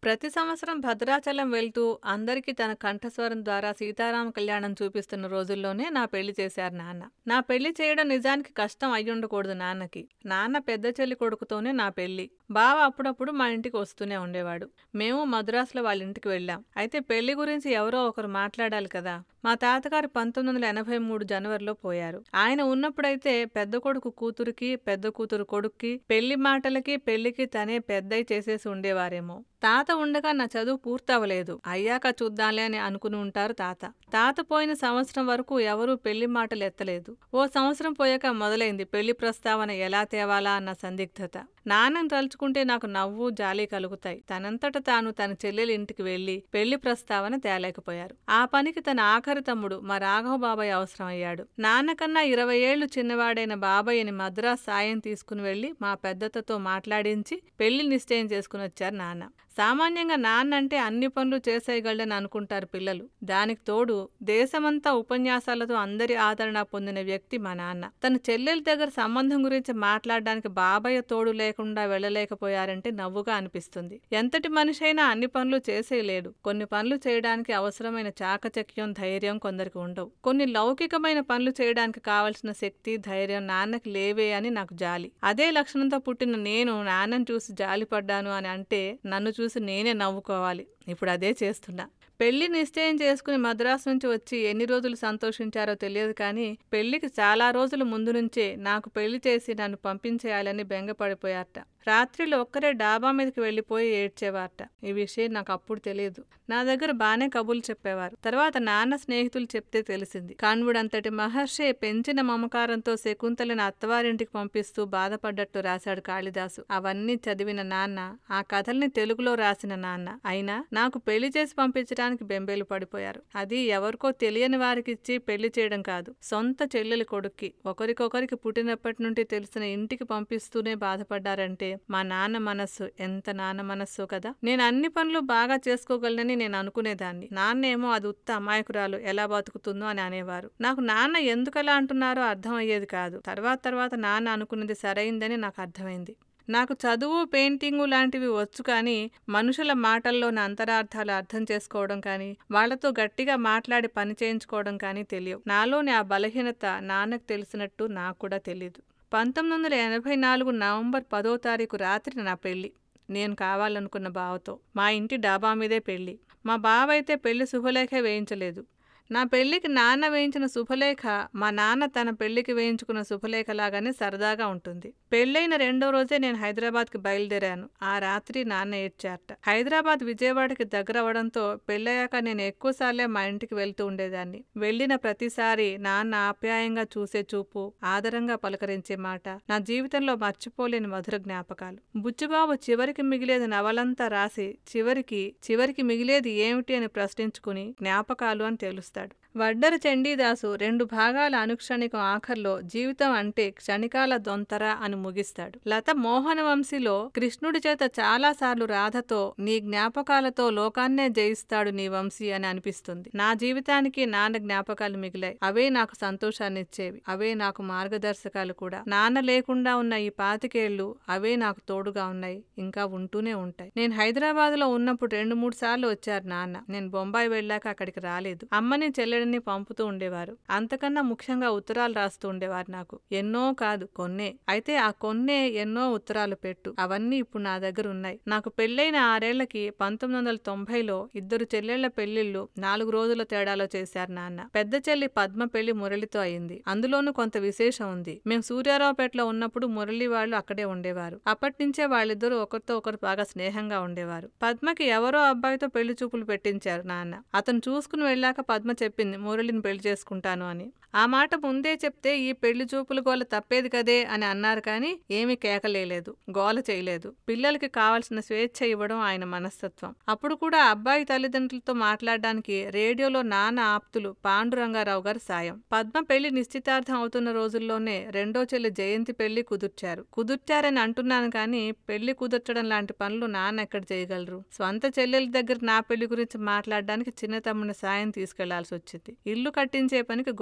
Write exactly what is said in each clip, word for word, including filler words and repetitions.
ప్రతి సంవత్సరం భద్రాచలం వెళ్తూ అందరికీ తన కంఠస్వరం ద్వారా సీతారామ కళ్యాణం చూపిస్తున్న రోజుల్లోనే నా పెళ్లి చేశారు నాన్న. నా పెళ్లి చేయడం నిజానికి కష్టం అయ్యుండకూడదు నాన్నకి. నాన్న పెద్ద చెల్లి కొడుకుతోనే నా పెళ్లి. బావ అప్పుడప్పుడు మా ఇంటికి వస్తూనే ఉండేవాడు. మేము మద్రాసులో వాళ్ళ ఇంటికి వెళ్ళాం. అయితే పెళ్లి గురించి ఎవరో ఒకరు మాట్లాడాలి కదా. మా తాతగారు పంతొమ్మిది వందల ఎనభై మూడు జనవరిలో పోయారు. ఆయన ఉన్నప్పుడైతే పెద్ద కొడుకు కూతురికి, పెద్ద కూతురు కొడుక్కి పెళ్లి మాటలకి పెళ్లికి తనే పెద్దయి చేసేసి ఉండేవారేమో. తాత ఉండగా నా చదువు పూర్తవలేదు. అయ్యాక చూద్దాంలే అని అనుకుని ఉంటారు తాత. తాత పోయిన సంవత్సరం వరకు ఎవరూ పెళ్లి మాటలు ఎత్తలేదు. ఓ సంవత్సరం పోయాక మొదలైంది పెళ్లి ప్రస్తావన ఎలా తేవాలా అన్న సందిగ్ధత. నాన్నని తలుచుకుంటే నాకు నవ్వు జాలి కలుగుతాయి. తనంతట తాను తన చెల్లెలి ఇంటికి వెళ్లి పెళ్లి ప్రస్తావన తేలేకపోయారు. ఆ పనికి తన ఆఖరి తమ్ముడు మా రాఘవ బాబాయ్ అవసరం అయ్యాడు. నాన్నకన్నా ఇరవై ఏళ్లు చిన్నవాడైన బాబాయ్ని మద్రాస్ సాయం తీసుకుని వెళ్లి మా పెద్దతతో మాట్లాడించి పెళ్లి నిశ్చయం చేసుకుని వచ్చారు నాన్న. సామాన్యంగా నాన్న అంటే అన్ని పనులు చేసేయగలడని అనుకుంటారు పిల్లలు. దానికి తోడు దేశమంతా ఉపన్యాసాలతో అందరి ఆదరణ పొందిన వ్యక్తి మా నాన్న. తన చెల్లెలి దగ్గర సంబంధం గురించి మాట్లాడడానికి బాబాయ్య తోడు లేకుండా వెళ్ళలేకపోయారంటే నవ్వుగా అనిపిస్తుంది. ఎంతటి మనిషైనా అన్ని పనులు చేసేయలేడు. కొన్ని పనులు చేయడానికి అవసరమైన చాకచక్యం, ధైర్యం కొందరికి ఉండవు. కొన్ని లౌకికమైన పనులు చేయడానికి కావలసిన శక్తి, ధైర్యం నాన్నకి లేవే అని నాకు జాలి. అదే లక్షణంతో పుట్టిన నేను నాన్నని చూసి జాలిపడ్డాను అని అంటే నన్ను చూసి నేనే నవ్వుకోవాలి. ఇప్పుడు అదే చేస్తున్నా. పెళ్లి నిశ్చయం చేసుకుని మద్రాసు నుంచి వచ్చి ఎన్ని రోజులు సంతోషించారో తెలియదు కానీ పెళ్లికి చాలా రోజుల ముందు నుంచే నాకు పెళ్లి చేసి నన్ను పంపించేయాలని బెంగపడిపోయారట. రాత్రిలో ఒక్కరే డాబా మీదకి వెళ్లిపోయి ఏడ్చేవారట. ఈ విషయం నాకు అప్పుడు తెలియదు. నా దగ్గర బానే కబుర్లు చెప్పేవారు. తర్వాత నాన్న స్నేహితులు చెప్తే తెలిసింది. కాన్వుడంతటి మహర్షి పెంచిన మమకారంతో శకుంతలని అత్తవారింటికి పంపిస్తూ బాధపడ్డట్టు రాశాడు కాళిదాసు. అవన్నీ చదివిన నాన్న ఆ కథల్ని తెలుగులో రాసిన నాన్న అయినా నాకు పెళ్లి చేసి పంపించడానికి బెంబేలు పడిపోయారు. అది ఎవరికో తెలియని వారికిచ్చి పెళ్లి చేయడం కాదు, సొంత చెల్లెలి కొడుక్కి. ఒకరికొకరికి పుట్టినప్పటి నుండి తెలిసిన ఇంటికి పంపిస్తూనే బాధపడ్డారంటే మా నాన్న మనస్సు ఎంత నాన్న మనస్సు కదా. నేను అన్ని పనులు బాగా చేసుకోగలనని నేను అనుకునేదాన్ని. నాన్నేమో అది ఉత్త అమాయకురాలు, ఎలా బతుకుతుందో అని అనేవారు. నాకు నాన్న ఎందుకలా అంటున్నారో అర్థం అయ్యేది కాదు. తర్వాత తర్వాత నాన్న అనుకున్నది సరైందని నాకు అర్థమైంది. నాకు చదువు, పెయింటింగు లాంటివి వచ్చు కానీ మనుషుల మాటల్లోని అంతరార్థాలు అర్థం చేసుకోవడం కానీ వాళ్లతో గట్టిగా మాట్లాడి పని చేయించుకోవడం కానీ తెలియవు. నాలోని ఆ బలహీనత నాన్నకు తెలిసినట్టు నాకు కూడా తెలీదు. పంతొమ్మిది వందల ఎనభై నాలుగు నవంబర్ పదో తారీఖు రాత్రి నా పెళ్లి. నేను కావాలనుకున్న బావతో. మా ఇంటి డాబా మీదే పెళ్లి. మా బావ అయితే పెళ్లి శుభలేఖే వేయించలేదు. నా పెళ్లికి నాన్న వేయించిన శుభలేఖ మా నాన్న తన పెళ్లికి వేయించుకున్న శుభలేఖలాగానే సరదాగా ఉంటుంది. పెళ్లైన రెండో రోజే నేను హైదరాబాద్కి బయలుదేరాను. ఆ రాత్రి నాన్న ఏడ్చారట. హైదరాబాద్ విజయవాడకి దగ్గర అవడంతో పెళ్ళయ్యాక నేను ఎక్కువసార్లే మా ఇంటికి వెళ్తూ ఉండేదాన్ని. వెళ్లిన ప్రతిసారి నాన్న ఆప్యాయంగా చూసే చూపు, ఆదరంగా పలకరించే మాట నా జీవితంలో మర్చిపోలేని మధుర జ్ఞాపకాలు. బుచ్చిబాబు చివరికి మిగిలేది నవలంతా రాసి చివరికి చివరికి మిగిలేది ఏమిటి అని ప్రశ్నించుకుని జ్ఞాపకాలు అని తెలుస్తాడు. వడ్డర చండీదాసు రెండు భాగాల అనుక్షణికం ఆఖర్లో జీవితం అంటే క్షణికాల దొంతర అని ముగిస్తాడు. లత మోహన వంశీలో కృష్ణుడి చేత చాలాసార్లు రాధతో నీ జ్ఞాపకాలతో లోకాన్నే జయిస్తాడు నీ వంశీ అని అనిపిస్తుంది. నా జీవితానికి నాన్న జ్ఞాపకాలు మిగిలాయి. అవే నాకు సంతోషాన్ని ఇచ్చేవి. అవే నాకు మార్గదర్శకాలు కూడా. నాన్న లేకుండా ఉన్న ఈ పాతికేళ్లు అవే నాకు తోడుగా ఉన్నాయి, ఇంకా ఉంటూనే ఉంటాయి. నేను హైదరాబాద్ లో ఉన్నప్పుడు రెండు మూడు సార్లు వచ్చారు నాన్న. నేను బొంబాయి వెళ్ళాక అక్కడికి రాలేదు. అమ్మని చెల్లెడిని పంపుతూ ఉండేవారు. అంతకన్నా ముఖ్యంగా ఉత్తరాలు రాస్తూ ఉండేవారు నాకు. ఎన్నో కాదు, కొన్నే. అయితే ఆ కొన్నే ఎన్నో ఉత్తరాలు పెట్టు. అవన్నీ ఇప్పుడు నా దగ్గర ఉన్నాయి. నాకు పెళ్లైన ఆరేళ్లకి పంతొమ్మిది వందల తొంభైలో ఇద్దరు చెల్లెళ్ల పెళ్లిళ్లు నాలుగు రోజుల తేడాలో చేశారు నాన్న. పెద్ద చెల్లి పద్మ పెళ్లి మురళితో అయింది. అందులోనూ కొంత విశేషం ఉంది. మేము సూర్యారావుపేటలో ఉన్నప్పుడు మురళి వాళ్ళు అక్కడే ఉండేవారు. అప్పటినుంచే వాళ్ళిద్దరూ ఒకరితో ఒకరు బాగా స్నేహంగా ఉండేవారు. పద్మకి ఎవరో అబ్బాయితో పెళ్లి చూపులు పెట్టించారు నాన్న. అతను చూసుకుని వెళ్ళాక పద్మ చెప్పింది మురళిని పెళ్లి చేసుకుంటాను అని. ఆ మాట ముందే చెప్తే ఈ పెళ్లి చూపులు గోల తప్పేది కదే అని అన్నారు కానీ ఏమీ కేకలేలేదు, గోల చేయలేదు. పిల్లలకి కావలసిన స్వేచ్ఛ ఇవ్వడం ఆయన మనస్తత్వం. అప్పుడు కూడా అబ్బాయి తల్లిదండ్రులతో మాట్లాడడానికి రేడియోలో నాన్న ఆప్తులు పాండురంగారావు గారు సాయం. పద్మ పెళ్లి నిశ్చితార్థం అవుతున్న రోజుల్లోనే రెండో చెల్లి జయంతి పెళ్లి కుదుర్చారు. కుదుర్చారని అంటున్నాను కానీ పెళ్లి కుదుర్చడం లాంటి పనులు నాన్న ఎక్కడ చేయగలరు? స్వంత చెల్లెల దగ్గర నా పెళ్లి గురించి మాట్లాడడానికి చిన్న తమ్ముని సాయం తీసుకెళ్లాల్సి వచ్చింది. ఇల్లు కట్టించే పనికి గోపాలరావు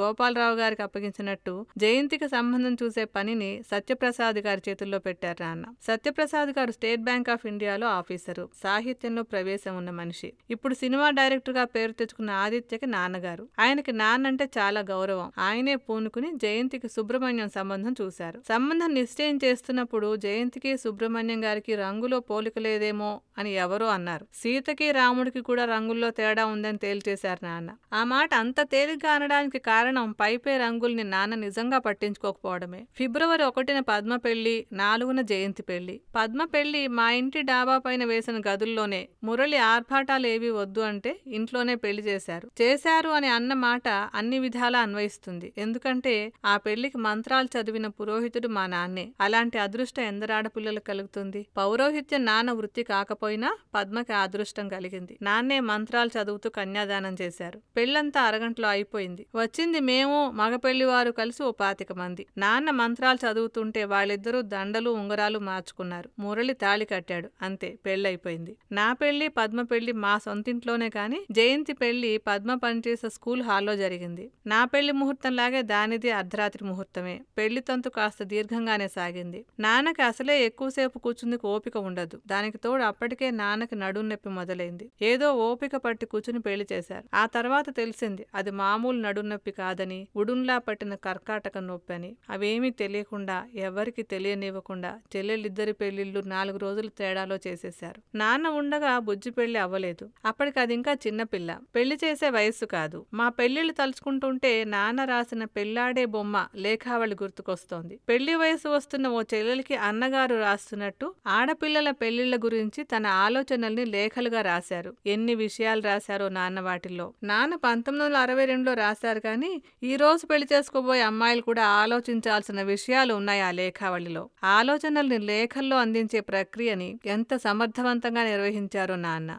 రామారావు గారికి అప్పగించినట్టు జయంతికి సంబంధం చూసే పనిని సత్యప్రసాద్ గారి చేతుల్లో పెట్టారు నాన్న. సత్యప్రసాద్ గారు స్టేట్ బ్యాంక్ ఆఫ్ ఇండియాలో ఆఫీసరు, సాహిత్యంలో ప్రవేశం ఉన్న మనిషి. ఇప్పుడు సినిమా డైరెక్టర్ గా పేరు తెచ్చుకున్న ఆదిత్యకి నాన్నగారు. ఆయనకి నాన్నంటే చాలా గౌరవం. ఆయనే పూనుకుని జయంతికి సుబ్రహ్మణ్యం సంబంధం చూశారు. సంబంధం నిశ్చయం చేస్తున్నప్పుడు జయంతికి సుబ్రహ్మణ్యం గారికి రంగులో పోలిక లేదేమో అని ఎవరో అన్నారు. సీతకి రాముడికి కూడా రంగుల్లో తేడా ఉందని తేల్చేశారు నాన్న. ఆ మాట అంత తేలిగ్గా అనడానికి కారణం పైపే రంగుల్ని నాన్న నిజంగా పట్టించుకోకపోవడమే. ఫిబ్రవరి ఒకటిన పద్మ పెళ్లి, నాలుగున జయంతి పెళ్లి. పద్మ పెళ్లి మా ఇంటి డాబా పైన వేసిన గదుల్లోనే. మురళి ఆర్భాటాలు ఏవి వద్దు అంటే ఇంట్లోనే పెళ్లి చేశారు. చేశారు అని అన్న మాట అన్ని విధాలా అన్వయిస్తుంది. ఎందుకంటే ఆ పెళ్లికి మంత్రాలు చదివిన పురోహితుడు మా నాన్నే. అలాంటి అదృష్టం ఎందరాడపిల్లలకు కలుగుతుంది? పౌరోహిత్యం నాన్న వృత్తి కాకపోయినా పద్మకి ఆ అదృష్టం కలిగింది. నాన్నే మంత్రాలు చదువుతూ కన్యాదానం చేశారు. పెళ్లంతా అరగంటలో అయిపోయింది. వచ్చింది మేము, మగ పెళ్లివారు కలిసి ఓ పాతిక మంది. నాన్న మంత్రాలు చదువుతుంటే వాళ్ళిద్దరూ దండలు ఉంగరాలు మార్చుకున్నారు. మురళి తాళి కట్టాడు. అంతే, పెళ్లయిపోయింది. నా పెళ్లి పద్మ పెళ్లి మా సొంతింట్లోనే కాని జయంతి పెళ్లి పద్మ పనిచేసే స్కూల్ హాల్లో జరిగింది. నా పెళ్లి ముహూర్తంలాగే దానిది అర్ధరాత్రి ముహూర్తమే. పెళ్లి తంతు కాస్త దీర్ఘంగానే సాగింది. నాన్నకి అసలే ఎక్కువసేపు కూర్చుందుకు ఓపిక ఉండదు. దానికి తోడు అప్పటికే నాన్నకి నడుం నొప్పి మొదలైంది. ఏదో ఓపిక పట్టి కూర్చుని పెళ్లి చేశారు. ఆ తర్వాత తెలిసింది అది మామూలు నడుం నొప్పి కాదని, ఉడున్లా పట్టిన కర్కాటక నొప్పి అని. అవేమీ తెలియకుండా, ఎవరికి తెలియనివ్వకుండా చెల్లెలిద్దరి పెళ్లిళ్లు నాలుగు రోజుల తేడాలో చేసేశారు. నాన్న ఉండగా బుజ్జి పెళ్లి అవ్వలేదు. అప్పటికి అది ఇంకా చిన్నపిల్ల, పెళ్లి చేసే వయస్సు కాదు. మా పెళ్లిళ్లు తలుచుకుంటుంటే నాన్న రాసిన పెళ్లాడే బొమ్మ లేఖావళి గుర్తుకొస్తోంది. పెళ్లి వయసు వస్తున్న ఓ చెల్లెలికి అన్నగారు రాస్తున్నట్టు ఆడపిల్లల పెళ్లిళ్ల గురించి తన ఆలోచనల్ని లేఖలుగా రాశారు. ఎన్ని విషయాలు రాశారో నాన్న వాటిల్లో. నాన్న పంతొమ్మిది వందల అరవై రెండులో రాశారు కానీ ఈ రోజు పెళ్లి చేసుకోబోయే అమ్మాయిలు కూడా ఆలోచించాల్సిన విషయాలు ఉన్నాయి ఆ లేఖావళిలో. ఆలోచనల్ని లేఖల్లో అందించే ప్రక్రియని ఎంత సమర్థవంతంగా నిర్వహించారో నాన్న.